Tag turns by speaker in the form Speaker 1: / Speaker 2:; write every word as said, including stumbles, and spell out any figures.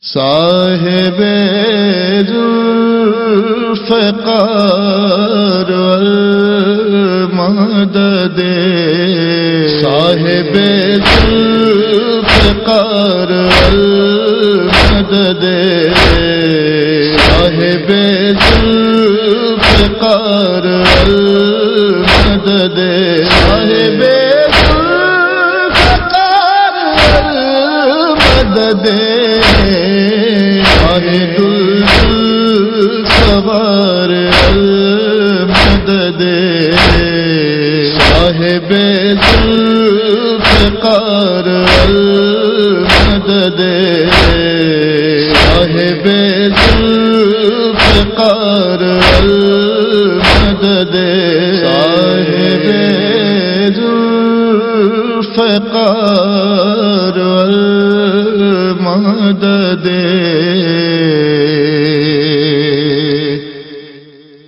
Speaker 1: صاحب ذوالفقار والمدد، صاحب ذوالفقار والمدد، صاحب ذوالفقار والمدد، صاحب ذوالفقار والمدد، واحد السوار المدد، صاحب الفقار المدد، صاحب الفقار المدد، صاحب الفقار المدد.